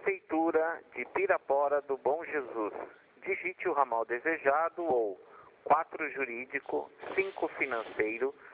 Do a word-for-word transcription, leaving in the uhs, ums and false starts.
Prefeitura de Pirapora do Bom Jesus. Digite o ramal desejado ou quatro jurídico, cinco financeiro,